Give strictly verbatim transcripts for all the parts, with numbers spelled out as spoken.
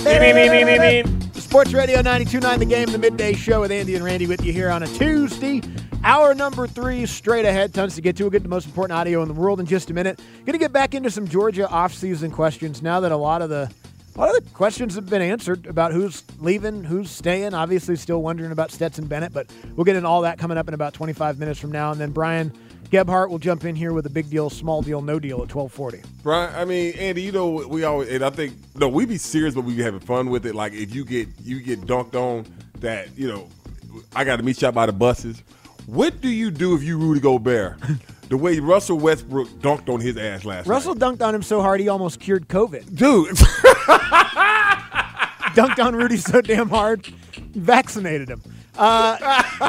Sports Radio ninety-two point nine The Game, the midday show with Andy and Randy with you here on a Tuesday. Hour number three straight ahead. Tons to get to. We'll get the most important audio in the world in just a minute. Going to get back into some Georgia offseason questions now that a lot of the a lot of the questions have been answered about who's leaving, who's staying. Obviously still wondering about Stetson Bennett, but we'll get into all that coming up in about twenty-five minutes from now. And then Brian Gebhardt will jump in here with a big deal, small deal, no deal at twelve forty. Brian, I mean, Andy, you know, we always, and I think, no, we be serious, but we be having fun with it. Like, if you get you get dunked on that, you know, I got to meet you out by the buses. What do you do if you Rudy Gobert? The way Russell Westbrook dunked on his ass last Russell night. dunked on him so hard he almost cured COVID. Dude. Dunked on Rudy so damn hard, vaccinated him. Uh,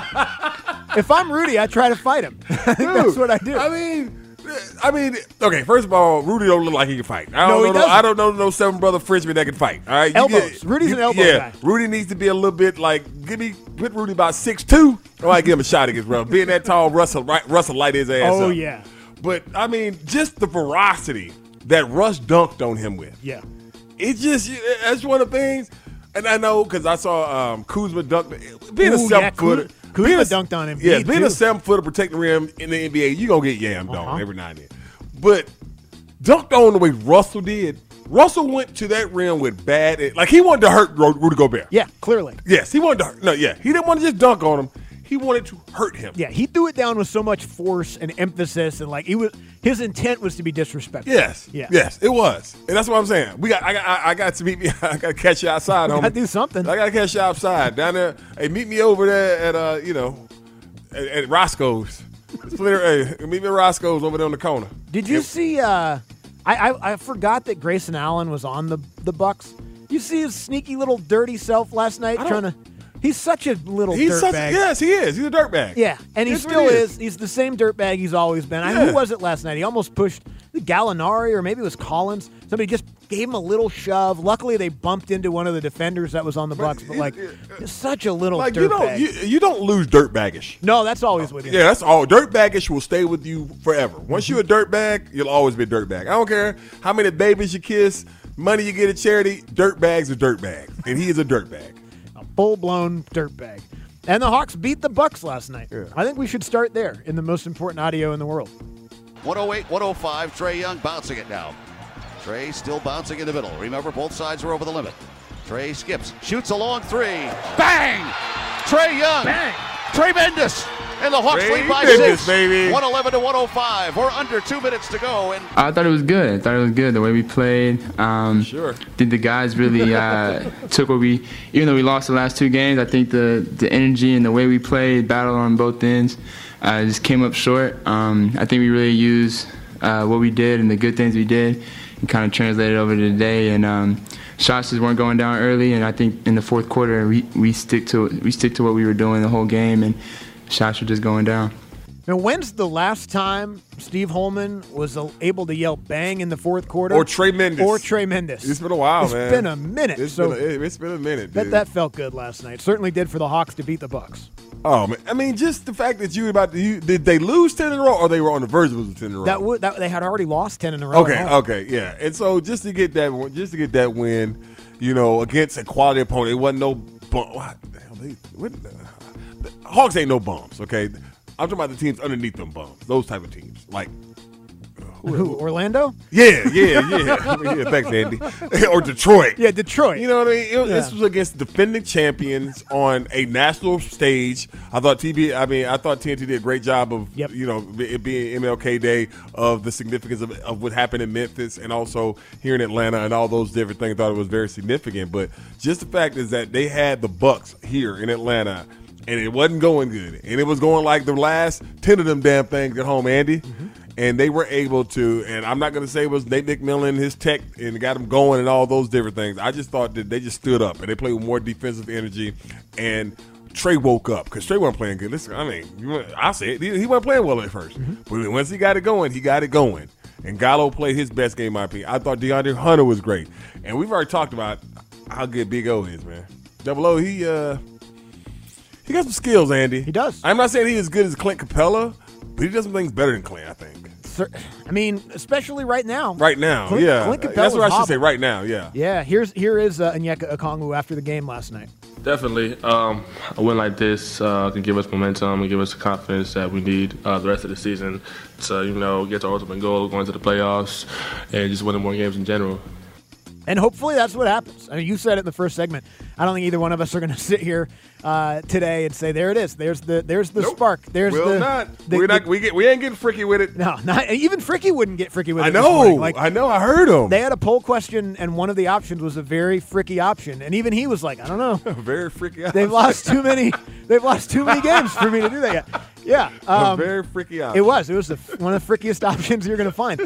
if I'm Rudy, I try to fight him. I think Dude, that's what I do. I mean, I mean, okay. First of all, Rudy don't look like he can fight. I don't No, he know. doesn't. I don't know no seven brother Frenchman that can fight. All right, You Elbows. get- Rudy's an you- elbow yeah, guy. Rudy needs to be a little bit like give me put Rudy about six two. Or I give him a shot against Russell. Being that tall, Russell right, Russell light his ass oh up. yeah, But I mean, just the ferocity that Russ dunked on him with. yeah. It just that's one of the things. And I know because I saw um, Kuzma dunk. Being Ooh, a yeah, seven footer, Kuz- Kuzma being a- dunked on him. Yeah, Me being too. a seven footer protecting the rim in the N B A, you gonna get yammed Uh-huh. on every now and then. But dunked on the way Russell did. Russell went to that rim with bad, like he wanted to hurt Ru- Rudy Gobert. Yeah, clearly. Yes, he wanted to hurt. No, yeah, he didn't want to just dunk on him. He wanted to hurt him. Yeah, he threw it down with so much force and emphasis, and like he was, his intent was to be disrespectful. Yes. Yeah. Yes, it was, and that's what I'm saying. We got. I got. I, I got to meet me. I got to catch you outside, homie. Gotta do something. I got to catch you outside down there. Hey, meet me over there at uh, you know, at, at Roscoe's. Splinter, hey, meet me at Roscoe's over there on the corner. Did you see? Uh, I, I I forgot that Grayson Allen was on the the Bucks. You see his sneaky little dirty self last night I trying don't- to. He's such a little He's such. dirtbag. Yes, he is. He's a dirtbag. Yeah, and he That's what still he is. He's the same dirtbag he's always been. I, Yeah. who was it last night? He almost pushed Gallinari, or maybe it was Collins. Somebody just gave him a little shove. Luckily, they bumped into one of the defenders that was on the Bucks. But like, he's such a little Like you don't. dirtbag. You, you don't lose dirtbaggish. No, that's always with you. Yeah, that's all. Dirtbaggish will stay with you forever. Once you're a dirtbag, you'll always be a dirtbag. I don't care how many babies you kiss, money you get at charity. Dirtbags are dirtbags, and he is a dirtbag. A full-blown dirtbag. And the Hawks beat the Bucks last night. Yeah. I think we should start there in the most important audio in the world. one oh eight one oh five, Trae Young bouncing it now. Trae still bouncing in the middle. Remember, both sides are over the limit. Trae skips, shoots a long three. Bang! Trae Young. Bang! Tremendous. And the Hawks lead by Tremendous, six. baby. one eleven to one oh five. We're under two minutes to go. And I thought it was good. I thought it was good the way we played. Um, Sure. I think the guys really uh, took what we, even though we lost the last two games, I think the, the energy and the way we played, battled on both ends, uh, just came up short. Um, I think we really used uh, what we did and the good things we did and kind of translated over to today. And um, shots just weren't going down early. And I think in the fourth quarter, we, we stick to we stick to what we were doing the whole game, and shots were just going down. Now, when's the last time Steve Holman was uh, able to yell bang in the fourth quarter? Or Trey Mendes. Or Trey Mendes. It's been a while, It's man. been a minute. It's so been a, it's been a minute, that, dude. that felt good last night. Certainly did for the Hawks to beat the Bucks. Oh man, I mean, just the fact that you about to you did they lose ten in a row, or they were on the verge of losing ten in a row? That would that they had already lost ten in a row. Okay, at home. okay, yeah. And so just to get that, just to get that win, you know, against a quality opponent, it wasn't no bum. What the hell? They, what, the Hawks ain't no bums. Okay, I'm talking about the teams underneath them bums. Those type of teams, like. Who, Orlando? Yeah, yeah, yeah. yeah thanks, Andy. Or Detroit. Yeah, Detroit. You know what I mean? It, Yeah. This was against defending champions on a national stage. I thought T B. I mean, I thought T N T did a great job of, Yep. you know, it being M L K Day, of the significance of, of what happened in Memphis and also here in Atlanta and all those different things. I thought it was very significant. But just the fact is that they had the Bucks here in Atlanta, and it wasn't going good, and it was going like the last ten of them damn things at home, Andy. Mm-hmm. And they were able to, and I'm not going to say it was Nate McMillan, his tech, and got them going and all those different things. I just thought that they just stood up and they played with more defensive energy. And Trey woke up because Trey wasn't playing good. Listen, I mean, you- I'll say it. He, he wasn't playing well at first. Mm-hmm. But once he got it going, he got it going. And Gallo played his best game, in my opinion. I thought DeAndre Hunter was great. And we've already talked about how good Big O is, man. Double O, he, uh, he got some skills, Andy. He does. I'm not saying he's as good as Clint Capella, but he does some things better than Clint, I think. I mean, especially right now. Right now, Clint, yeah. Clint That's what I should hobbled. say. Right now, yeah. Yeah. Here's here is uh, Onyeka Okongwu after the game last night. Definitely. Um, a win like this uh, can give us momentum and give us the confidence that we need uh, the rest of the season to, you know, get to our ultimate goal, going to the playoffs, and just winning more games in general. And hopefully that's what happens. I mean, you said it in the first segment. I don't think either one of us are going to sit here uh, today and say, "There it is. There's the there's the Nope. spark. There's We'll the not. the- We're not. the- We get. We ain't getting freaky with it. no, not even Fricky wouldn't get Fricky with I it. this know. morning. Like, I know. I heard him. they had a poll question, and one of the options was a very Fricky option, and even he was like, "I don't know. Very freaky. Out. They've lost too many. They've lost too many games for me to do that yet." Yeah, A um, very freaky out. it was. It was the, one of the frickiest options you're going to find.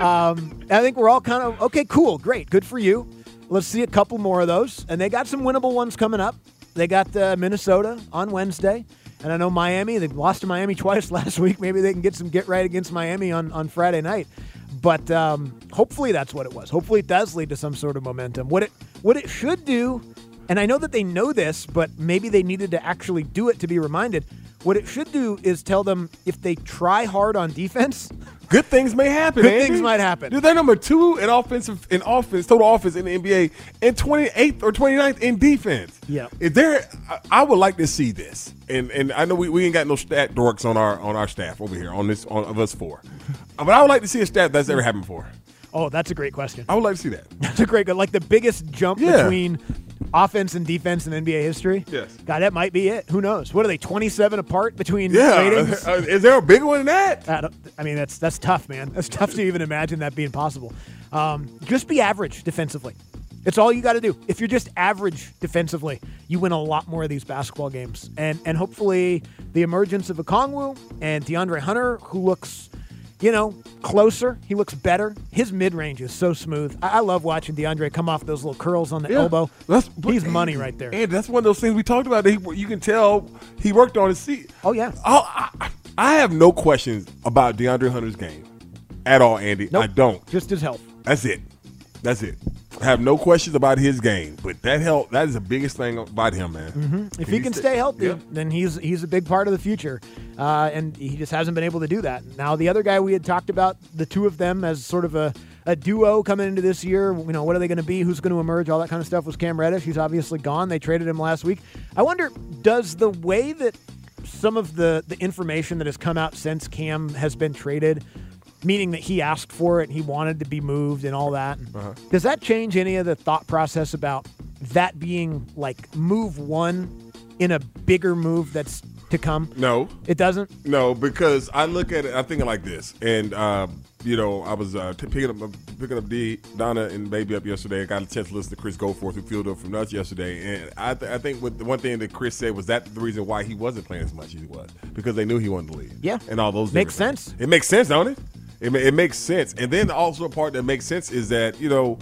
Um, I think we're all kind of okay. Cool, great, good for you. Let's see a couple more of those, and they got some winnable ones coming up. They got uh, Minnesota on Wednesday, and I know Miami. They've lost to Miami twice last week. Maybe they can get some get right against Miami on, on Friday night. But um, hopefully that's what it was. Hopefully it does lead to some sort of momentum. What it what it should do, and I know that they know this, but maybe they needed to actually do it to be reminded. What it should do is tell them if they try hard on defense, good things may happen. Good Andy. things might happen. Dude, they're number two in offensive in offense, total offense in the N B A, and twenty-eighth or twenty-ninth in defense. Yeah. Is there? I, I would like to see this, and and I know we, we ain't got no stat dorks on our on our staff over here on this on of us four, but I would like to see a stat that's ever happened before. Oh, that's a great question. I would like to see that. That's a great good. Like the biggest jump Yeah. between offense and defense in N B A history. Yes. God, that might be it. Who knows? What are they? twenty-seven apart between Yeah. ratings? Uh, is there a bigger one than that? I, don't- I mean, that's that's tough, man. That's tough to even imagine that being possible. Um, just be average defensively. It's all you got to do. If you're just average defensively, you win a lot more of these basketball games. And and hopefully the emergence of Okongwu and DeAndre Hunter, who looks, you know, closer. He looks better. His mid-range is so smooth. I, I love watching DeAndre come off those little curls on the Yeah. elbow. That's- He's money right there. And that's one of those things we talked about that he, you can tell he worked on his seat. Oh, yeah. I, I, I have no questions about DeAndre Hunter's game at all, Andy. Nope. I don't. Just his health. That's it. That's it. I have no questions about his game, but that help that is the biggest thing about him, man. Mm-hmm. If he can stay healthy, Yeah. then he's he's a big part of the future, uh, and he just hasn't been able to do that. Now, the other guy we had talked about, the two of them as sort of a, a duo coming into this year. You know, what are they going to be? Who's going to emerge? All that kind of stuff was Cam Reddish. He's obviously gone. They traded him last week. I wonder, does the way that some of the the information that has come out since Cam has been traded, meaning that he asked for it and he wanted to be moved and all that. Uh-huh. Does that change any of the thought process about that being like move one in a bigger move that's to come? No. It doesn't? No, because I look at it, I'm thinking like this. And, uh, you know, I was uh, t- picking up picking up D, Donna and Baby up yesterday. I got a chance to listen to Chris Goforth, who fielded up from us yesterday. And I, th- I think what the one thing that Chris said was that the reason why he wasn't playing as much as he was, because they knew he wanted to leave. Yeah. And all those Makes different sense. things. It makes sense, don't it? It, ma- it makes sense. And then also a part that makes sense is that, you know,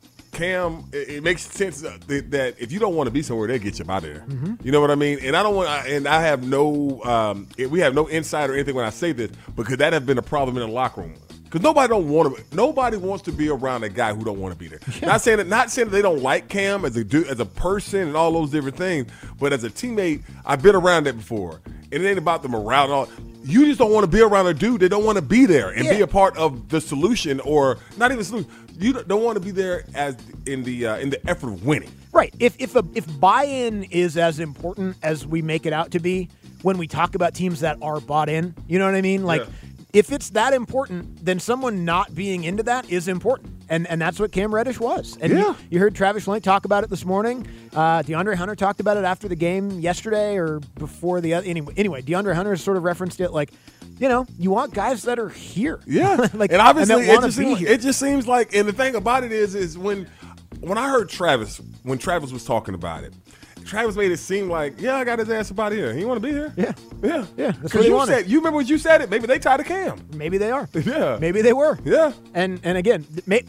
Cam, it, it makes sense that, that if you don't want to be somewhere, they get you out of there. Mm-hmm. You know what I mean? And I don't want, and I have no, um, we have no insight or anything when I say this, because that has been a problem in the locker room. Because nobody don't want to, nobody wants to be around a guy who don't want to be there. Yeah. Not saying that, not saying that they don't like Cam as a dude, as a person, and all those different things, but as a teammate, I've been around that before, and it ain't about the morale and all. You just don't want to be around a dude that don't want to be there and yeah. be a part of the solution, or not even solution. You don't want to be there as in the uh, in the effort of winning. Right. If if a, if buy-in is as important as we make it out to be when we talk about teams that are bought in, you know what I mean? Like, Yeah. if it's that important, then someone not being into that is important. And and that's what Cam Reddish was. And Yeah. you, you heard Travis Schlenk talk about it this morning. Uh, DeAndre Hunter talked about it after the game yesterday or before the other. Anyway, anyway, DeAndre Hunter sort of referenced it like, you know, you want guys that are here. Yeah, like, and obviously that it wanna just be seems, here. it just seems like, and the thing about it is, is when when I heard Travis, when Travis was talking about it, Travis made it seem like, yeah, I got his ass about here. He want to be here. Yeah. yeah, Yeah, that's what Because he you wanted. said, you remember what you said it. Maybe they tied to Cam. Maybe they are. Yeah. Maybe they were. Yeah. And and again, th- may,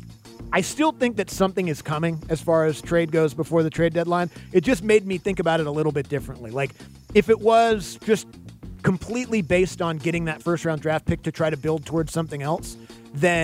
I still think that something is coming as far as trade goes before the trade deadline. It just made me think about it a little bit differently. Like, if it was just completely based on getting that first round draft pick to try to build towards something else, then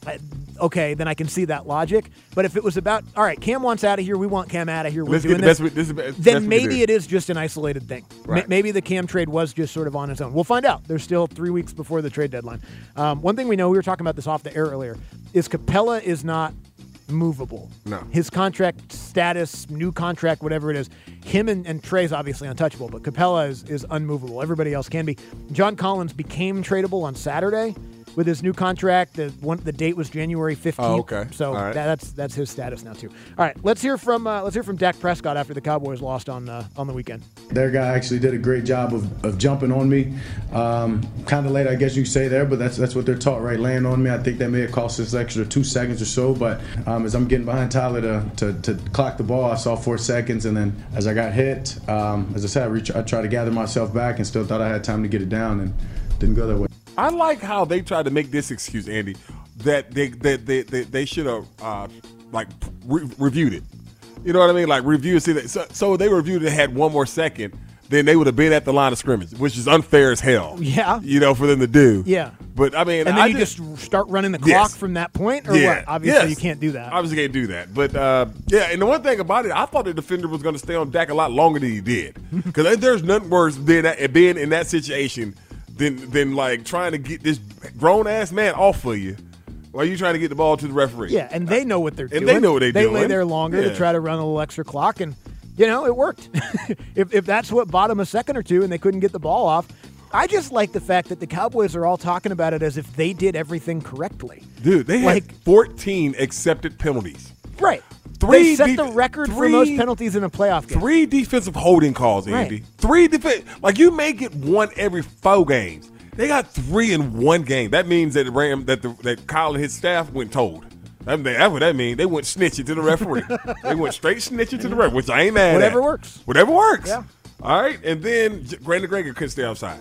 okay, then I can see that logic. But if it was about, all right, Cam wants out of here, we want Cam out of here, we're Let's doing get the this, best we- this is the best- then best we can maybe do. it is just an isolated thing. Right. Ma- Maybe the Cam trade was just sort of on its own. We'll find out. There's still three weeks before the trade deadline. Um, one thing we know, we were talking about this off the air earlier, is Capella is not movable. No. His contract status, new contract, whatever it is, him and, and Trey's obviously untouchable, but Capella is, is unmovable. Everybody else can be. John Collins became tradable on Saturday with his new contract. The one the date was January fifteenth. Oh, okay. So All right. that, that's that's his status now too. All right, let's hear from uh, let's hear from Dak Prescott after the Cowboys lost on uh, on the weekend. Their guy actually did a great job of, of jumping on me. Um, kind of late, I guess you could say there, but that's that's what they're taught, right? Laying on me. I think that may have cost us extra two seconds or so. But um, as I'm getting behind Tyler to, to to clock the ball, I saw four seconds, and then as I got hit, um, as I said, I, reach, I tried to gather myself back and still thought I had time to get it down, and didn't go that way. I like how they tried to make this excuse, Andy, that they that they, they, they should have uh, like re- reviewed it. You know what I mean? Like review see that. So, so they reviewed it and had one more second, then they would have been at the line of scrimmage, which is unfair as hell. Yeah. You know, for them to do. Yeah. But I mean, And then I you just, just start running the clock Yes. from that point, or yeah, what? Obviously, yes. you can't do that. Obviously, can't do that. But uh, yeah, and the one thing about it, I thought the defender was going to stay on Dak a lot longer than he did, because there's nothing worse than that, being in that situation than than like trying to get this grown ass man off of you while you trying to get the ball to the referee. Yeah, and they know what they're And doing. they know what they're they doing. lay there longer Yeah. to try to run a little extra clock, and you know it worked. if if that's what bought them a second or two, and they couldn't get the ball off, I just like the fact that the Cowboys are all talking about it as if they did everything correctly. Dude, they had Like- fourteen accepted penalties. Right. Three they set def- the record for three- most penalties in a playoff game. Three defensive holding calls, Andy. Right. Three defense. Like you may get one every four games. They got three in one game. That means that Ram, that the, that Kyle and his staff went told. That, that's what that means. They went snitching to the referee. They went straight snitching to the referee, which I ain't mad Whatever at. works. Whatever works. Yeah. All right. And then J- Brandon Greger couldn't stay outside.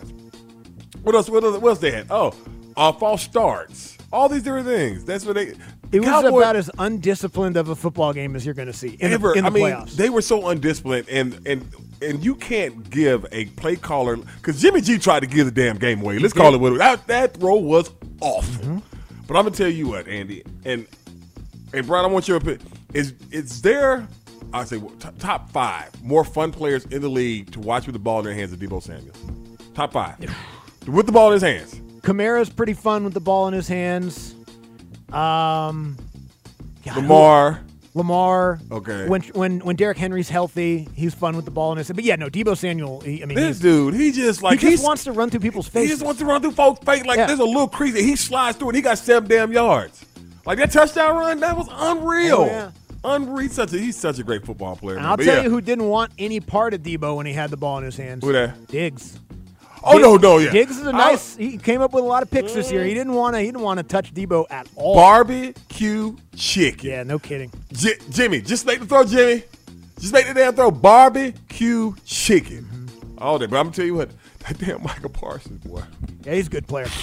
What else? What else, what else they had? Oh, uh, false starts. All these different things. That's what they. It was Cowboys- about as undisciplined of a football game as you're going to see in ever. the, in the I mean, playoffs. they were so undisciplined, and and and you can't give a play caller because Jimmy G tried to give the damn game away. Let's call it what it that that throw was awful. Mm-hmm. But I'm gonna tell you what, Andy, and and Brian, I want your opinion. Is is there? I say t- top five more fun players in the league to watch with the ball in their hands than Deebo Samuel. Top five with the ball in his hands. Kamara's pretty fun with the ball in his hands. Um, God, who- Lamar. Lamar. Okay. When when when Derrick Henry's healthy, he's fun with the ball in his. But yeah, no, Deebo Samuel. He, I mean, This he's, dude, he just like he just he's- wants to run through people's He faces. just wants to run through folks' face. Like Yeah. there's a little crease. He slides through it. He got seven damn yards. Like that touchdown run, that was unreal. Oh, yeah. Unreal. He's such a, he's such a great football player. And man. I'll But tell yeah. you who didn't want any part of Deebo when he had the ball in his hands. Who that? Diggs. Oh no, no, yeah. Diggs is a I- nice. He came up with a lot of picks this year. He didn't want to. He didn't want to touch Deebo at all. Barbecue chicken. Yeah, no kidding. J- Jimmy, just make the throw, Jimmy. Just make the damn throw. Barbecue chicken. Mm-hmm. All day. But I'm gonna tell you what, that damn Michael Parsons, boy. Yeah, he's a good player.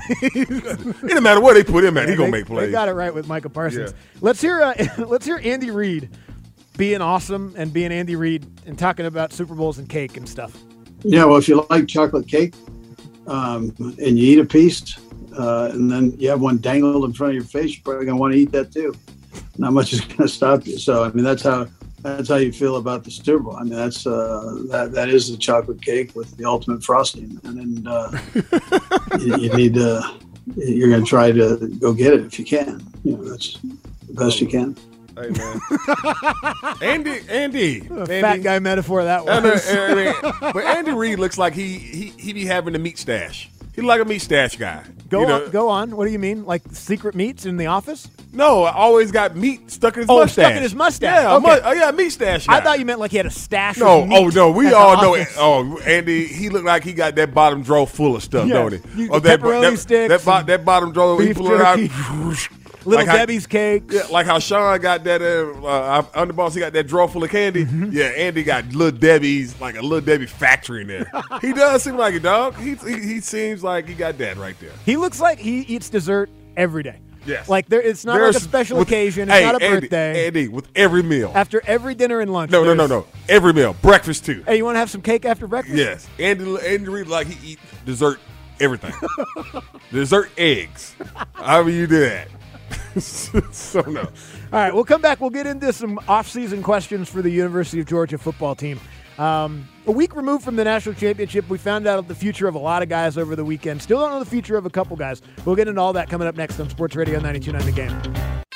It didn't matter where they put him at, he Yeah, gonna they, make plays. They got it right with Michael Parsons. Yeah. Let's hear. Uh, let's hear Andy Reid being awesome and being Andy Reid and talking about Super Bowls and cake and stuff. Yeah, well, if you like chocolate cake um, and you eat a piece uh, and then you have one dangled in front of your face, you're probably going to want to eat that too. Not much is going to stop you. So, I mean, that's how that's how you feel about the Super Bowl. I mean, that's uh, that that is the chocolate cake with the ultimate frosting. And then uh, you, you need to, you're going to try to go get it if you can. You know, that's the best you can. Hey, man. Andy, Andy. A Andy. fat guy metaphor that I know, was. I mean, but Andy Reid looks like he he he be having a meat stash. He like a meat stash guy. Go you know? on. Go on. What do you mean? Like secret meats in the office? No, I always got meat stuck in his Oh, mustache. stuck in his mustache. Yeah, Okay. mu- oh, yeah, meat stash guy. I thought you meant like he had a stash. No, of meat oh no, we at the all know. office. Oh, Andy, he looked like he got that bottom drawer full of stuff, Yeah. don't he? You- Oh, that, pepperoni that, sticks that, bo- and that bottom drawer, he beef pulled it out. jerky. Little Like how- Debbie's cakes. Yeah, like how Sean got that uh, uh, underboss, he got that drawer full of candy. Mm-hmm. Yeah, Andy got Little Debbie's, like a Little Debbie factory in there. He does seem like it, dog. He, he he seems like he got that right there. He looks like he eats dessert every day. Yes. Like there, it's not There's- like a special with- occasion. It's hey, not a Andy, birthday. Andy, with every meal. After every dinner and lunch. No, no, no, there's- no. Every meal, breakfast too. Hey, you want to have some cake after breakfast? Yes, Andy Andy Reid like he eat dessert everything. Dessert eggs. However you do that. so, no. All right, we'll come back. We'll get into some off-season questions for the University of Georgia football team. Um, a week removed from the national championship, we found out the future of a lot of guys over the weekend. Still don't know the future of a couple guys. We'll get into all that coming up next on Sports Radio ninety-two point nine The Game.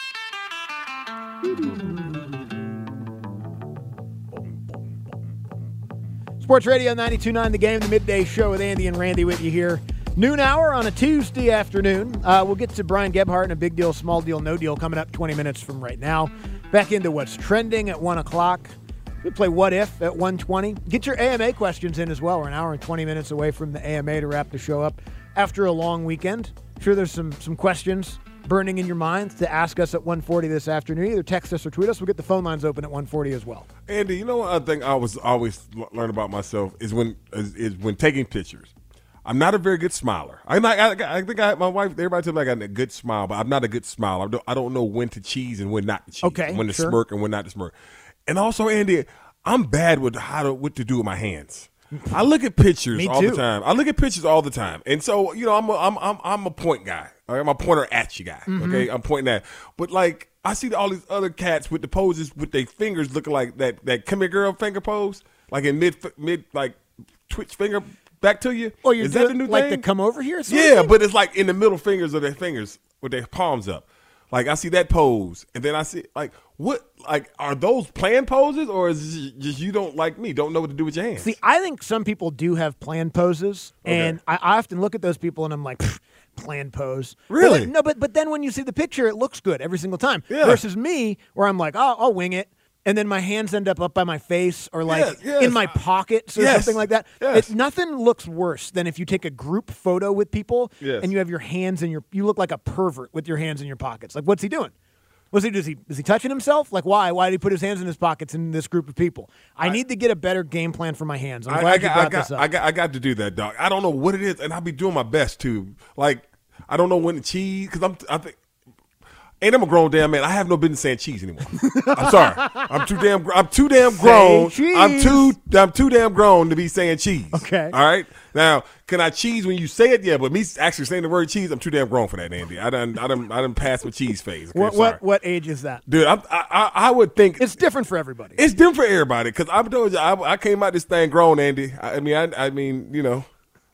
Sports Radio ninety-two point nine The Game, the midday show with Andy and Randy with you here. Noon hour on a Tuesday afternoon. Uh, we'll get to Brian Gebhardt and a big deal, small deal, no deal coming up twenty minutes from right now. Back into what's trending at one o'clock. We play What If at one twenty. Get your A M A questions in as well. We're an hour and twenty minutes away from the A M A to wrap the show up after a long weekend. I'm sure there's some some questions burning in your mind to ask us at one forty this afternoon. Either text us or tweet us. We'll get the phone lines open at one forty as well. Andy, you know what I think I was always learn about myself is when is, is when taking pictures. I'm not a very good smiler. I'm not, I, I think I, my wife, everybody tells me I got a good smile, but I'm not a good smiler. I don't, I don't know when to cheese and when not to cheese. Okay, when to sure. smirk and when not to smirk. And also, Andy, I'm bad with how to what to do with my hands. I look at pictures Me all too. the time. I look at pictures all the time, and so you know, I'm a, I'm I'm I'm a point guy. All right? I'm a pointer at you guy. Mm-hmm. Okay, I'm pointing at. But like, I see all these other cats with the poses with their fingers looking like that that come here girl finger pose, like in mid mid like twitch finger back to you. Well, you're Is that the new like thing? the come over here? sort of Yeah, thing? but it's like in the middle fingers of their fingers with their palms up. Like I see that pose, and then I see like what like are those planned poses, or is it just you don't like me, don't know what to do with your hands? See, I think some people do have planned poses, Okay. and I, I often look at those people and I'm like, "Pfft, planned pose. Really? But, no, but but then when you see the picture, it looks good every single time. Yeah. Versus me, where I'm like, oh, I'll wing it. And then my hands end up up by my face or like Yes, yes. in my pockets or Yes, something like that. yes. It, nothing looks worse than if you take a group photo with people Yes. and you have your hands in your, you look like a pervert with your hands in your pockets. Like, what's he doing? Was he, is he, is he touching himself? Like, why? Why did he put his hands in his pockets in this group of people? I, need to get a better game plan for my hands. I'm I, glad I you got, brought I got, this up. I got, I got to do that, dog. I don't know what it is, and I'll be doing my best to. Like, I don't know when to cheese because I'm, I think. And I'm a grown damn man. I have no business saying cheese anymore. I'm sorry. I'm too damn. I'm too damn grown. cheese. I'm too. I'm too damn grown to be saying cheese. Okay. All right. Now, can I cheese when you say it? Yeah, but me actually saying the word cheese, I'm too damn grown for that, Andy. I done. I done. I done passed my cheese phase. Okay? what, Sorry. what, what age is that? Dude, I'm, I, I I would think It's different for everybody. it's different for everybody because I told you I, I came out this thing grown, Andy. I, I mean, I, I mean, you know,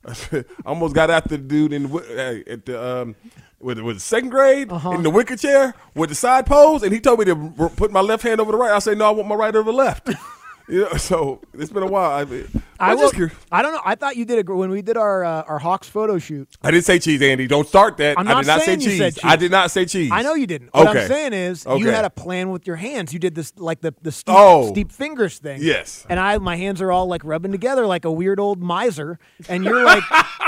I almost got after the dude in the, wi- uh, at the um, with with the second grade Uh-huh. in the wicker chair with the side pose, and he told me to r- put my left hand over the right. I say no, I want my right over the left. You know, so it's been a while. I, mean, I I'm just will- curious. I don't know. I thought you did it when we did our uh, our Hawks photo shoot. I didn't say cheese, Andy. Don't start that. I'm I not did not say saying you cheese. said cheese. I did not say cheese. I know you didn't. What Okay. I'm saying is you Okay. had a plan with your hands. You did this like the the steep, Oh. steep fingers thing. Yes. And I my hands are all like rubbing together like a weird old miser. And you're like,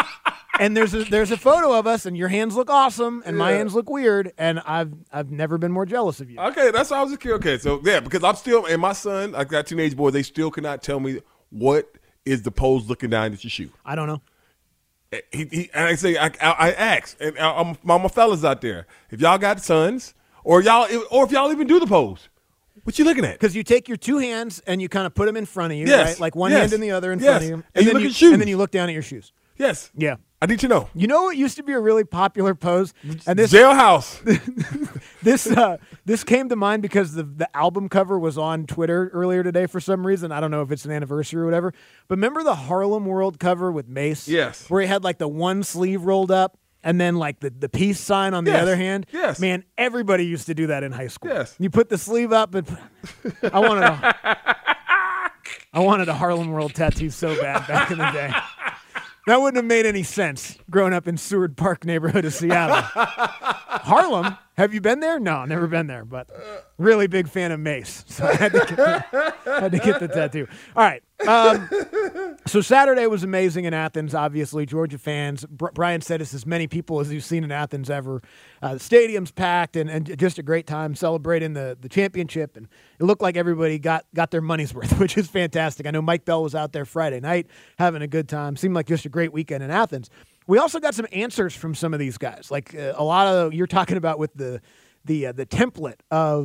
and there's a there's a photo of us, and your hands look awesome, and my Yeah. hands look weird, and I've I've never been more jealous of you. Okay, that's why I was just curious. Okay, so yeah, because I'm still, and my son, I got teenage boys, they still cannot tell me what is the pose looking down at your shoe. I don't know. He, he, and I say, I, I, I ask, and I'm, I'm my fellas out there, if y'all got sons, or y'all, or if y'all even do the pose, what you looking at? Because you take your two hands and you kind of put them in front of you, Yes. right? Like one Yes. hand in the other in Yes. front of you, And and, you then look you at shoes. and then you look down at your shoes. Yes. Yeah. I need to know. You know what used to be a really popular pose, and this Jailhouse. this uh, this came to mind because the the album cover was on Twitter earlier today for some reason. I don't know if it's an anniversary or whatever. But remember the Harlem World cover with Mace? Yes. Where he had like the one sleeve rolled up and then like the, the peace sign on the Yes. other hand. Yes. Man, everybody used to do that in high school. Yes. You put the sleeve up and I wanted a I wanted a Harlem World tattoo so bad back in the day. That wouldn't have made any sense growing up in Seward Park neighborhood of Seattle. Harlem? Have you been there? No, never been there, but really big fan of Mace. So I had to get the, had to get the tattoo. All right. Um, so Saturday was amazing in Athens, obviously. Georgia fans. Br- Brian said it's as many people as you've seen in Athens ever. Uh, the stadium's packed and, and just a great time celebrating the, the championship. And it looked like everybody got, got their money's worth, which is fantastic. I know Mike Bell was out there Friday night having a good time. Seemed like just a great weekend in Athens. We also got some answers from some of these guys. Like uh, a lot of you're talking about with the the uh, the template of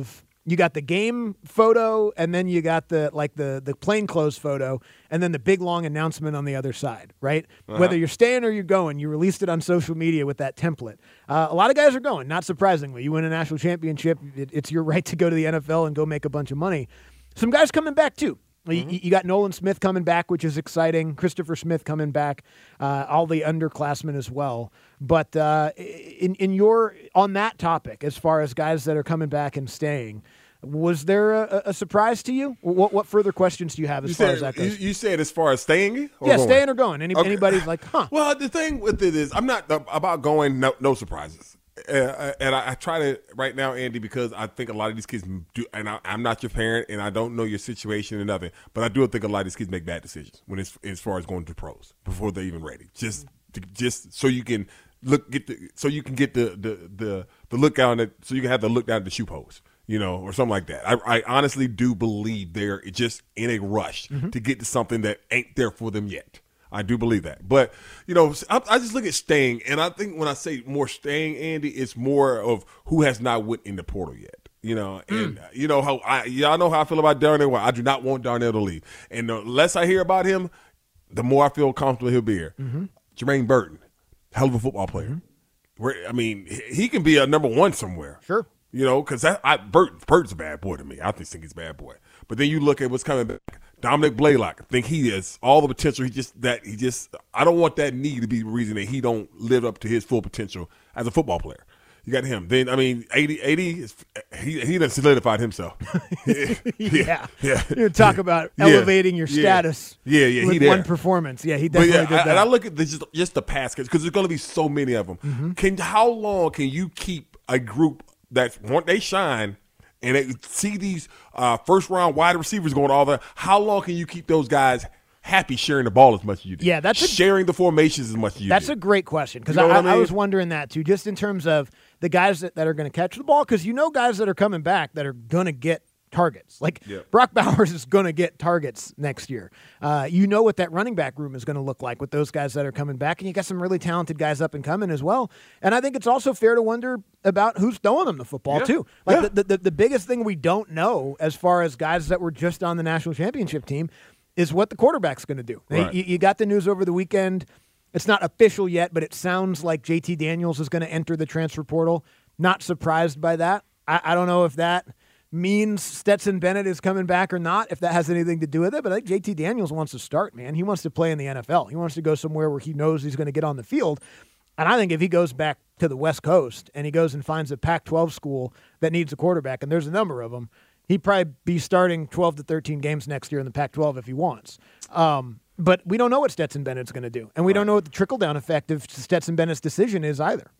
You got the game photo, and then you got the like the the plainclothes photo, and then the big long announcement on the other side, right? Uh-huh. Whether you're staying or you're going, you released it on social media with that template. Uh, a lot of guys are going, not surprisingly. You win a national championship, it, it's your right to go to the N F L and go make a bunch of money. Some guys coming back too. Mm-hmm. You, you got Nolan Smith coming back, which is exciting. Christopher Smith coming back, uh, all the underclassmen as well. But uh, in in your on that topic, as far as guys that are coming back and staying, was there a, a surprise to you? What what further questions do you have as you far said, as that goes? You, you said as far as staying? Or yeah, going? staying or going. Any, okay. Anybody's like, huh? Well, the thing with it is, I'm not about going. No, no surprises. Uh, and I, I try to right now, Andy, because I think a lot of these kids do, and I, I'm not your parent, and I don't know your situation and nothing, but I do think a lot of these kids make bad decisions when it's as far as going to pros before they're even ready. Just, to, just so you can look get the, so you can get the the the, the look down at, so you can have the look down at the shoe post, you know, or something like that. I, I honestly do believe they're just in a rush mm-hmm. to get to something that ain't there for them yet. I do believe that. But, you know, I, I just look at staying, and I think when I say more staying, Andy, it's more of who has not went in the portal yet. You know, and mm. you know how I y'all know how I feel about Darnell. I do not want Darnell to leave. And the less I hear about him, the more I feel comfortable he'll be here. Mm-hmm. Jermaine Burton, hell of a football player. Mm-hmm. Where I mean, he can be a number one somewhere. Sure. You know, because Burton, Burton's a bad boy to me. I just think he's a bad boy. But then you look at what's coming back. Dominic Blaylock, I think he has all the potential. He just that he just I don't want that knee to be the reason that he don't live up to his full potential as a football player. You got him. Then I mean, eighty, eighty is, he he done solidified himself. yeah, yeah, yeah. You talk about yeah. elevating your status. Yeah, yeah, with he one there. performance. Yeah, he definitely yeah, did that. I, and I look at this, just just the pass because there's going to be so many of them. Mm-hmm. Can how long can you keep a group that want they shine? And they see these uh, first-round wide receivers going all that. How long can you keep those guys happy sharing the ball as much as you do? Yeah, that's a, sharing the formations as much as you that's do. That's a great question because you know I, I, mean? I was wondering that too, just in terms of the guys that, that are going to catch the ball because you know guys that are coming back that are going to get targets. Like yep. Brock Bowers is going to get targets next year. Uh, you know what that running back room is going to look like with those guys that are coming back, and you got some really talented guys up and coming as well. And I think it's also fair to wonder about who's throwing them the football yeah. too. Like yeah. the, the the biggest thing we don't know as far as guys that were just on the national championship team is what the quarterback's going to do. Right. You, you got the news over the weekend. It's not official yet, but it sounds like J T Daniels is going to enter the transfer portal. Not surprised by that. I, I don't know if that means Stetson Bennett is coming back or not, if that has anything to do with it. But I think J T Daniels wants to start, man. He wants to play in the N F L. He wants to go somewhere where he knows he's going to get on the field. And I think if he goes back to the West Coast and he goes and finds a Pac twelve school that needs a quarterback, and there's a number of them, he'd probably be starting twelve to thirteen games next year in the Pac twelve if he wants. Um, but we don't know what Stetson Bennett's going to do. And we don't know what the trickle-down effect of Stetson Bennett's decision is either.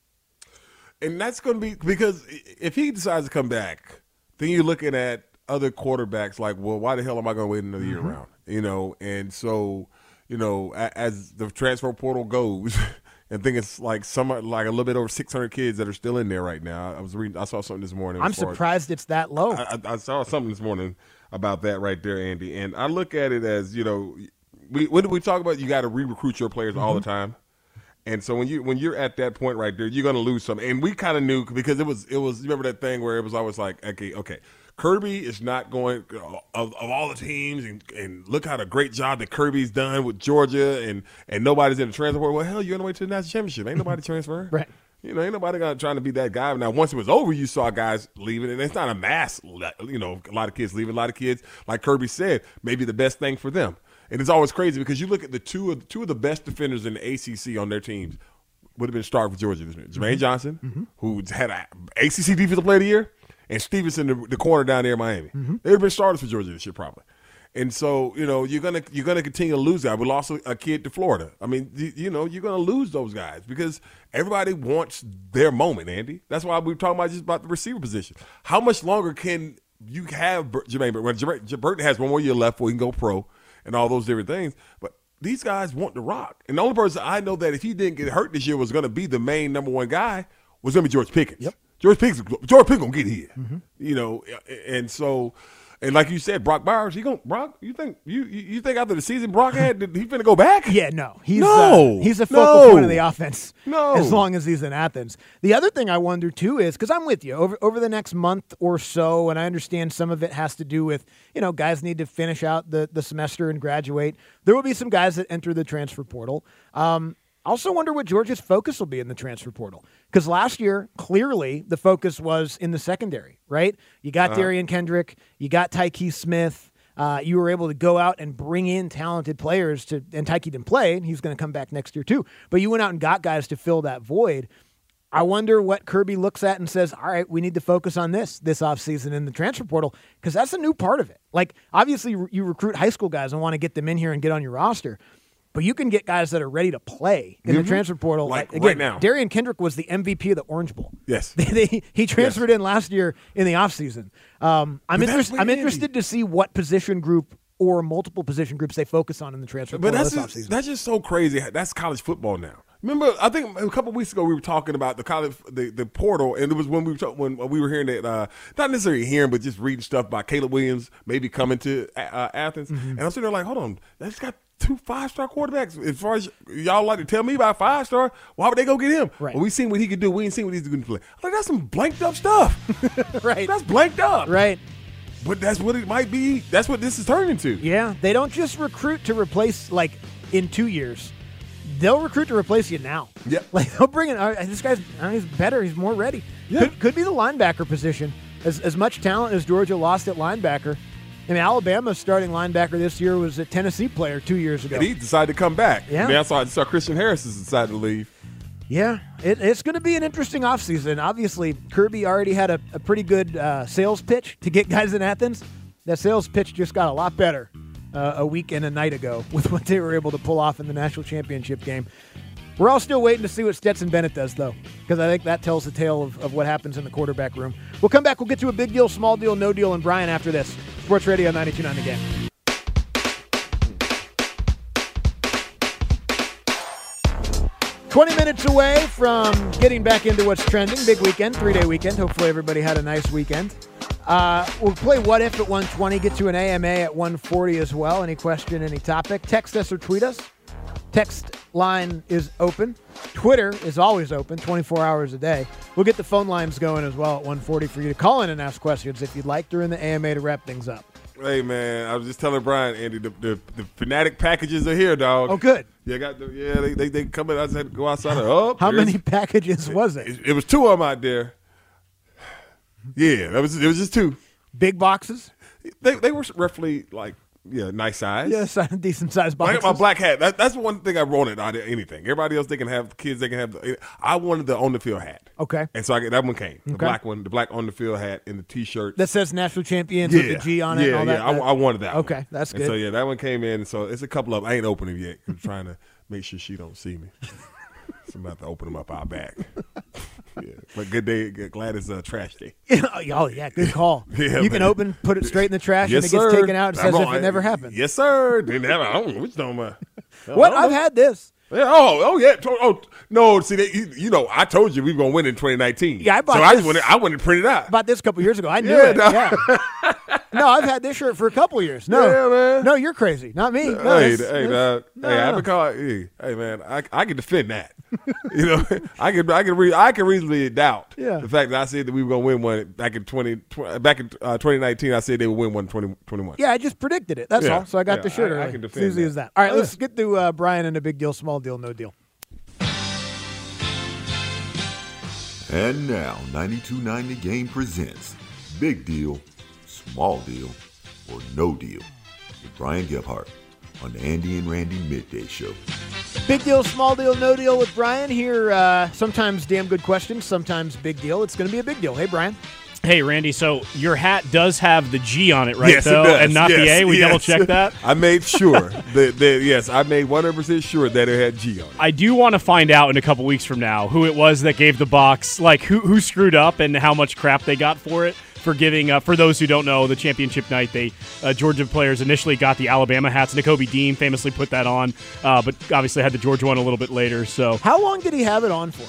And that's going to be – because if he decides to come back – then you're looking at other quarterbacks like, well, why the hell am I going to wait another mm-hmm. year around? You know, and so, you know, as the transfer portal goes, I think it's like some like a little bit over six hundred kids that are still in there right now. I was reading, I saw something this morning. I'm surprised it's that low. I, I saw something this morning about that right there, Andy. And I look at it as, you know, we when we talk about you got to re-recruit your players mm-hmm. all the time. And so when you when you're at that point right there, you're gonna lose some. And we kind of knew because it was it was remember that thing where it was always like, okay, okay, Kirby is not going of, of all the teams, and, and look how the great job that Kirby's done with Georgia, and and nobody's in the transfer portal. Well, hell, you're on the way to the national championship. Ain't nobody transferring, right? You know, ain't nobody gonna trying to be that guy. Now, once it was over, you saw guys leaving, and it's not a mass. You know, a lot of kids leaving. A lot of kids, like Kirby said, maybe the best thing for them. And it's always crazy because you look at the two of two of the best defenders in the A C C on their teams would have been starting for Georgia. Jermaine mm-hmm. Johnson, mm-hmm. who had an A C C Defensive Player of the Year, and Stevenson, the, the corner down there in Miami. Mm-hmm. They would have been starters for Georgia this year probably. And so, you know, you're gonna you're gonna continue to lose guys. We lost a, a kid to Florida. I mean, you, you know, you're gonna lose those guys because everybody wants their moment, Andy. That's why we were talking about just about the receiver position. How much longer can you have Jermaine Burton? Well, Jermaine Burton has one more year left before he can go pro and all those different things. But these guys want to rock. And the only person I know that if he didn't get hurt this year was going to be the main number one guy was going to be George Pickens. Yep. George Pickens, George Pickens going to get here. Mm-hmm. You know, and so And like you said, Brock Bowers, he going Brock. You think you you you think after the season Brock had, did he finna go back? Yeah, no, he's no, uh, he's a focal no. point of the offense. No, as long as he's in Athens. The other thing I wonder too is because I'm with you over over the next month or so, and I understand some of it has to do with you know guys need to finish out the the semester and graduate. There will be some guys that enter the transfer portal. Um, I also wonder what Georgia's focus will be in the transfer portal. Because last year, clearly, the focus was in the secondary, right? You got uh-huh. Darian Kendrick. You got Tyke Smith. Uh, you were able to go out and bring in talented players. to, And Tyke didn't play, and he's going to come back next year too. But you went out and got guys to fill that void. I wonder what Kirby looks at and says, all right, we need to focus on this this offseason in the transfer portal because that's a new part of it. Like, obviously, you recruit high school guys and want to get them in here and get on your roster. But you can get guys that are ready to play in mm-hmm. the transfer portal. Like Again, right now. Darian Kendrick was the M V P of the Orange Bowl. Yes. they, they, he transferred yes. in last year in the offseason. Um, I'm, interest, I'm interested to see what position group or multiple position groups they focus on in the transfer but portal that's this just, offseason. That's just so crazy. That's college football now. Remember, I think a couple of weeks ago we were talking about the college, the, the portal, and it was when we were talk, when we were hearing that, uh, not necessarily hearing, but just reading stuff about Caleb Williams maybe coming to uh, Athens, mm-hmm. and I'm sitting there like, hold on, that's got two five-star quarterbacks. As far as y'all like to tell me about five-star, why would they go get him? Right. Well, we seen what he could do. We ain't seen what he's going to play. I'm like, that's some blanked up stuff. Right. That's blanked up. Right. But that's what it might be. That's what this is turning into. Yeah. They don't just recruit to replace, like, in two years. They'll recruit to replace you now. Yep. Like, they'll bring in, uh, this guy's uh, he's better. He's more ready. Yeah. Could, could be the linebacker position. As, as much talent as Georgia lost at linebacker, I mean, Alabama's starting linebacker this year was a Tennessee player two years ago. And he decided to come back. Yeah. I, mean, I, saw, I saw Christian Harris has decided to leave. Yeah, it, it's going to be an interesting offseason. Obviously, Kirby already had a, a pretty good uh, sales pitch to get guys in Athens. That sales pitch just got a lot better uh, a week and a night ago with what they were able to pull off in the national championship game. We're all still waiting to see what Stetson Bennett does, though, because I think that tells the tale of, of what happens in the quarterback room. We'll come back. We'll get to a big deal, small deal, no deal, and Brian after this. Sports Radio ninety-two point nine The Game. twenty minutes away from getting back into what's trending. Big weekend, three-day weekend. Hopefully everybody had a nice weekend. Uh, we'll play What If at one twenty, get to an A M A at one forty as well. Any question, any topic, text us or tweet us. Text line is open. Twitter is always open, twenty-four hours a day. We'll get the phone lines going as well at one forty for you to call in and ask questions if you'd like during the A M A to wrap things up. Hey, man, I was just telling Brian, Andy, the, the, the Fanatic packages are here, dog. Oh, good. Yeah, got the, yeah, they they, they come in. I said go outside. And, oh, how many packages was it? it? It was two of them out there. Yeah, that was it was just two. Big boxes? They they were roughly like yeah, nice size. Yeah, decent size boxes. My, my black hat. That, that's the one thing I wanted out of anything. Everybody else they can have kids. They can have. The, I wanted the on the field hat. Okay. And so I get that one came the okay. black one, the black on the field hat and the T-shirt that says national champions yeah. with the G on it. Yeah, and all yeah. that, I, that. I wanted that. Okay, one. that's and good. So yeah, that one came in. So it's a couple of. I ain't opening them yet. I'm trying to make sure she don't see me. So I'm about to open them up out back. Yeah, but good day. Glad it's a uh, trash day. Oh yeah, good call. Yeah, you man. can open, put it straight in the trash, yes, and it gets sir. taken out and I'm says on, if it never happened. Yes, sir. Didn't have. I don't know which don't uh, What I've had this. Yeah, oh, oh yeah. Oh no. See, they, you, you know, I told you we were gonna win in twenty nineteen. Yeah, I bought. So this, I just wanted, I wanted to print it out. Bought this a couple years ago. I knew yeah, it. No. Yeah. No, I've had this shirt for a couple years. No, yeah, man. No, you're crazy, not me. No, hey, it's, hey, it's, dog. no, hey, no. I've been called. Hey, hey, man, I, I can defend that. You know, I can, I can, re- I can reasonably doubt yeah. the fact that I said that we were gonna win one back in twenty, twenty back in uh, twenty nineteen. I said they would win one twenty twenty-one. Yeah, I just predicted it. That's yeah. all. So I got yeah, the shirt. I, early. I can defend as easy that. as that. All right, oh, let's yeah. get to uh, Brian and a big deal, small deal, no deal. And now, ninety-two point nine The Game presents Big Deal, Small Deal, or No Deal with Brian Gebhardt on the Andy and Randy Midday Show. Big deal, small deal, no deal with Brian here. Uh, sometimes damn good questions, sometimes big deal. It's going to be a big deal. Hey, Brian. Hey, Randy, so your hat does have the G on it, right, yes, though, it does. and not yes, the A? We yes. double-checked that? I made sure. that, that Yes, I made one hundred percent sure that it had G on it. I do want to find out in a couple weeks from now who it was that gave the box, like who who screwed up and how much crap they got for it. For giving, uh, for those who don't know, the championship night, they uh, Georgia players initially got the Alabama hats. Nakobe Dean famously put that on, uh, but obviously had the Georgia one a little bit later. So, how long did he have it on for?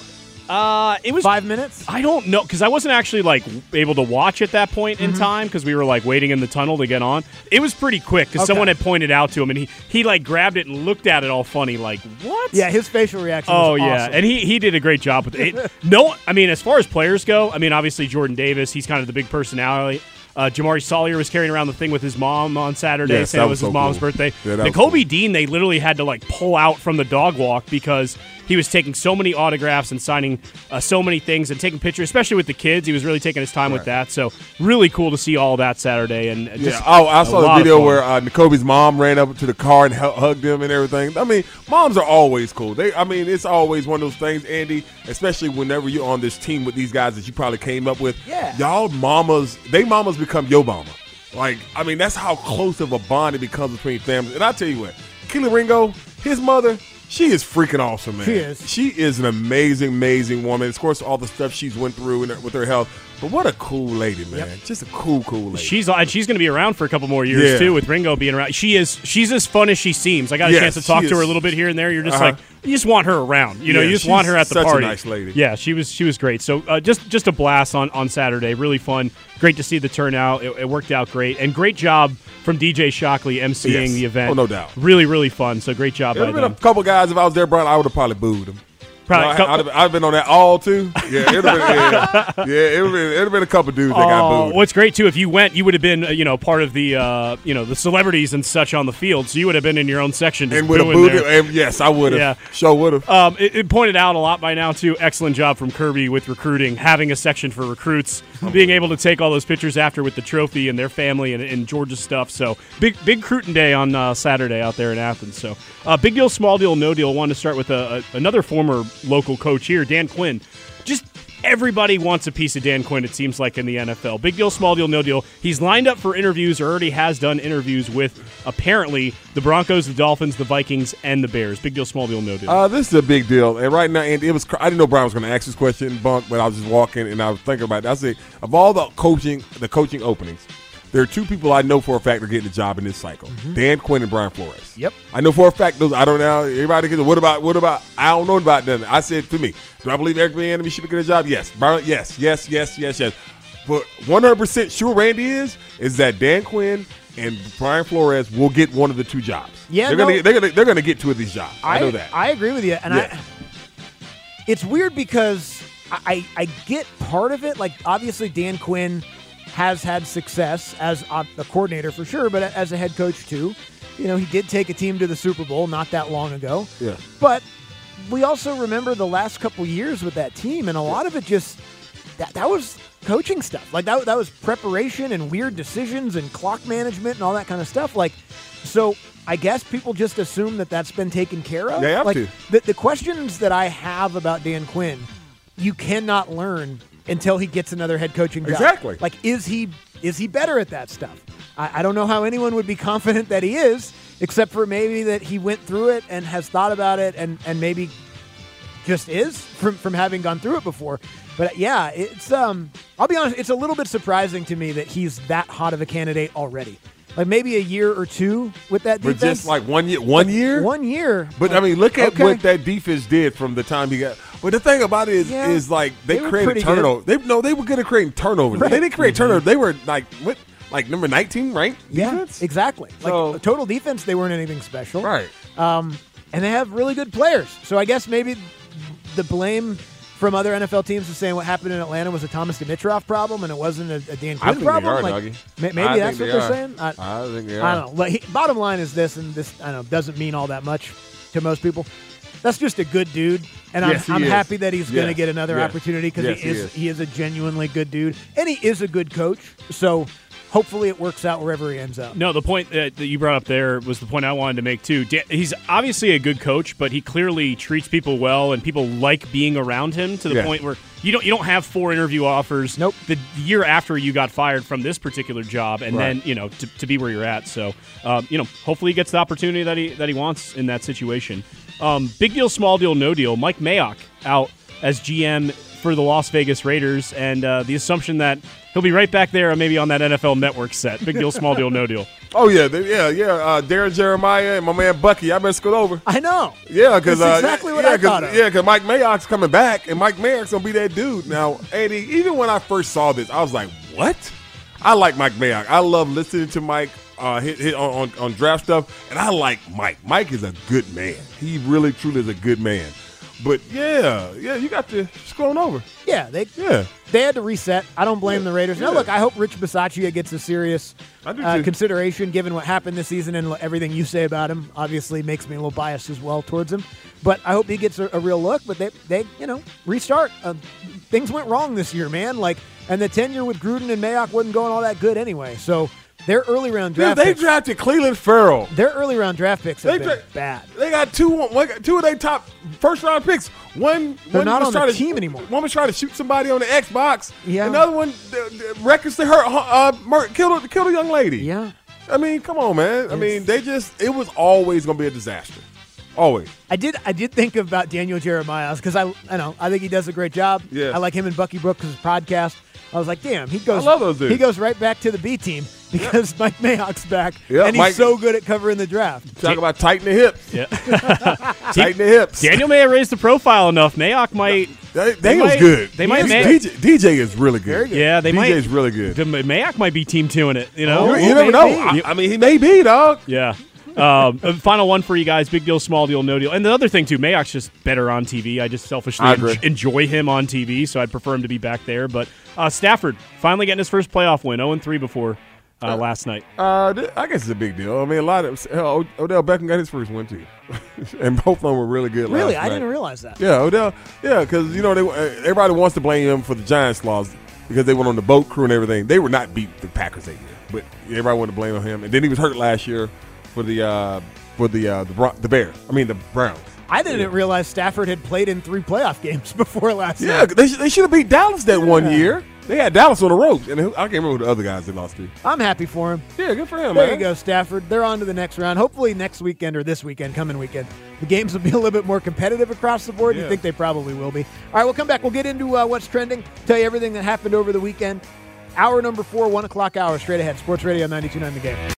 Uh, it was five minutes. I don't know because I wasn't actually like able to watch at that point in Mhm. time because we were like waiting in the tunnel to get on. It was pretty quick because Okay. someone had pointed out to him and he he like grabbed it and looked at it all funny like what? Yeah, his facial reaction. Oh was yeah, awesome. and he he did a great job with it. No, I mean as far as players go, I mean obviously Jordan Davis, he's kind of the big personality. Uh, Jamari Sawyer was carrying around the thing with his mom on Saturday, Yes, saying that it was was his so mom's cool. birthday. Yeah, that was Nakobe cool. Dean, they literally had to like pull out from the dog walk because he was taking so many autographs and signing uh, so many things and taking pictures, especially with the kids. He was really taking his time with that. So really cool to see all that Saturday. And Yeah. just Oh, I a saw lot the of video fun. where uh, Nakobe's mom ran up to the car and hu- hugged him and everything. I mean, moms are always cool. They, I mean, it's always one of those things, Andy. Especially whenever you're on this team with these guys that you probably came up with. Yeah. Y'all mamas, they mamas become your mama. Like, I mean, that's how close of a bond it becomes between families. And I tell you what, Keely Ringo, his mother, she is freaking awesome, man. She is. She is an amazing, amazing woman. Of course, all the stuff she's went through in her, with her health. But what a cool lady, man. Just a cool, cool lady. She's and she's going to be around for a couple more years Yeah. too, with Ringo being around. She is she's as fun as she seems. I got a Yes, chance to talk she to her a is. little bit here and there. You're just Uh-huh. like you just want her around. You know, Yeah, you just want she's her at the such a party. nice lady. Yeah, she was she was great. So uh, just just a blast on on Saturday. Really fun. Great to see the turnout. It, it worked out great, and great job from D J Shockley emceeing Yes. the event. Oh, no doubt. Really, really fun. So great job There by would have them. been a couple guys, if I was there, Brian, I would have probably booed them. Probably You know, a couple- I, I'd, have, I'd been on that all too. Yeah, it'd have been, yeah, yeah, it would have been, been a couple dudes that got Oh, booed. what's great too, if you went, you would have been, uh, you know, part of the, uh, you know, the celebrities and such on the field. So you would have been in your own section, just And would have booing booed there. him. And yes, I would have. Yeah. Sure would have. Um, it, it pointed out a lot by now too. Excellent job from Kirby with recruiting, having a section for recruits, being able to take all those pictures after with the trophy and their family and, and Georgia stuff. So big, big recruiting day on uh, Saturday out there in Athens. So uh, big deal, small deal, no deal. Wanted to start with a, a, another former local coach here, Dan Quinn. Just everybody wants a piece of Dan Quinn, it seems like, in the N F L. Big deal, small deal, no deal. He's lined up for interviews or already has done interviews with, apparently, the Broncos, the Dolphins, the Vikings, and the Bears. Big deal, small deal, no deal. Uh, this is a big deal, and right now, and it was. I didn't know Brian was going to ask this question, Bunk, but I was just walking and I was thinking about it. I said, of all the coaching, the coaching openings, there are two people I know for a fact are getting a job in this cycle: Dan Quinn and Brian Flores. Yep. I know for a fact those. I don't know. Everybody gets. What about? What about? I don't know about them. I said to me, do I believe Eric Bieniemy should get a job? Yes. Brian, yes. Yes. Yes. Yes. Yes. But one hundred percent sure, Randy is is that Dan Quinn and Brian Flores will get one of the two jobs. Yeah, they're no. gonna they're gonna they're gonna get two of these jobs. I, know that. I agree with you, and Yeah. I. It's weird because I, I I get part of it. Like obviously, Dan Quinn has had success as a, a coordinator for sure, but as a head coach too. You know, he did take a team to the Super Bowl not that long ago. Yeah. But we also remember the last couple years with that team, and a lot of it just that that was coaching stuff. Like that that was preparation and weird decisions and clock management and all that kind of stuff. Like, so I guess people just assume that that's been taken care of. They have like to. The, the questions that I have about Dan Quinn, you cannot learn until he gets another head coaching job. Exactly. Like, is he is he better at that stuff? I, I don't know how anyone would be confident that he is, except for maybe that he went through it and has thought about it and, and maybe just is from, from having gone through it before. But yeah, it's um I'll be honest, it's a little bit surprising to me that he's that hot of a candidate already. Like maybe a year or two with that But defense. just like one year, one Like, year, One year. But I mean, look at Okay. what that defense did from the time he got. But the thing about it is, Yeah, is like they, they were created pretty good. turnovers. They no, they were good at creating turnovers. Right. They didn't create turnovers. They were like what, like number nineteen, right? Yeah, Defense? exactly. Like So- total defense, they weren't anything special. Right. Um, and they have really good players. So I guess maybe the blame from other N F L teams is saying what happened in Atlanta was a Thomas Dimitroff problem and it wasn't a, a Dan I Quinn think problem. they are, like, Dougie. ma- maybe I that's think what they they're are. saying. I, I think they I are. don't know. Like, he- bottom line is this, and this I don't know doesn't mean all that much to most people. That's just a good dude, and Yes, he I'm, I'm is. happy that he's going to Yes. get another Yes. opportunity because Yes, he, he is, is. he is a genuinely good dude, and he is a good coach. So hopefully it works out wherever he ends up. No, the point that, that you brought up there was the point I wanted to make too. Da- he's obviously a good coach, but he clearly treats people well, and people like being around him to the Yeah. point where you don't you don't have four interview offers. Nope. The year after you got fired from this particular job, and Right. then you know to, to be where you're at. So um, you know, hopefully he gets the opportunity that he that he wants in that situation. Um, big deal, small deal, no deal. Mike Mayock out as G M for the Las Vegas Raiders, and uh, the assumption that he'll be right back there, maybe on that N F L Network set. Big deal, small deal, no deal. Oh yeah, they, yeah, yeah. Uh, Darren Jeremiah and my man Bucky. I better scoot over. I know. Yeah, because That's uh, exactly what yeah, I thought of. Yeah, because Mike Mayock's coming back, and Mike Mayock's gonna be that dude. Now, Andy, even when I first saw this, I was like, "What?" I like Mike Mayock. I love listening to Mike uh, hit hit on, on on draft stuff, and I like Mike. Mike is a good man. He really, truly is a good man. But yeah, yeah, you got to scroll on over. Yeah, they yeah they had to reset. I don't blame yeah. the Raiders. Now, yeah. look, I hope Rich Bisaccia gets a serious uh, too. consideration given what happened this season and everything you say about him. Obviously, makes me a little biased as well towards him. But I hope he gets a, a real look. But they, they, you know, restart. Uh, things went wrong this year, man. Like, and the tenure with Gruden and Mayock wasn't going all that good anyway. So. Their early round draft Dude, they picks, drafted Cleveland Farrell. Their early round draft picks have They been dra- bad. They got two, one, two of their top first round picks. One, They're one not was on the trying to- team anymore. One was trying to shoot somebody on the Xbox. Yeah. Another one uh, uh, recklessly hurt, uh, mur- killed, a- killed a young lady. Yeah. I mean, come on, man. I mean, they just, it was always going to be a disaster. Always. I did. I did think about Daniel Jeremiah because I, I know, I think he does a great job. Yeah. I like him and Bucky Brooks' podcast. I was like, damn, he goes. I love those dudes. He goes right back to the B team because Mike Mayock's back, Yeah, and he's Mike- so good at covering the draft. Talk about tighten the hips. Yeah. Tighten the hips. Daniel may have raised the profile enough. Mayock might. They, They Daniel's might- good. they might D J, make- D J, D J is really good. Very good. Yeah, they D might. J is really good. The, Mayock might be team two in it. You know. you you never know. I, I mean, he may be, dog. Yeah. Um, a final one for you guys: big deal, small deal, no deal. And the other thing too, Mayock's just better on T V. I just selfishly I agree. en- enjoy him on T V, so I'd prefer him to be back there. But uh, Stafford finally getting his first playoff win, zero and three before uh, last night. Uh, th- I guess it's a big deal. I mean, a lot of hell, Od- Odell Beckham got his first one too, and both of them were really good. Really, last I night. didn't realize that. Yeah, Odell. Yeah, because you know they uh, everybody wants to blame him for the Giants' loss because they went on the boat crew and everything. They were not beat the Packers that year, but everybody wanted to blame on him. And then he was hurt last year for the uh, for the uh, the, Bron- the Bears. I mean the Browns. I didn't Yeah. realize Stafford had played in three playoff games before last Yeah, night. they, sh- they should have beat Dallas that one Yeah. year. They had Dallas on the ropes, and who, I can't remember who the other guys they lost to. I'm happy for him. Yeah, good for him, There man. you go, Stafford. They're on to the next round. Hopefully next weekend or this weekend, coming weekend, the games will be a little bit more competitive across the board. You Yeah. think they probably will be. All right, we'll come back. We'll get into uh, what's trending, tell you everything that happened over the weekend. Hour number four, one o'clock hour, straight ahead. Sports Radio ninety-two point nine The Game.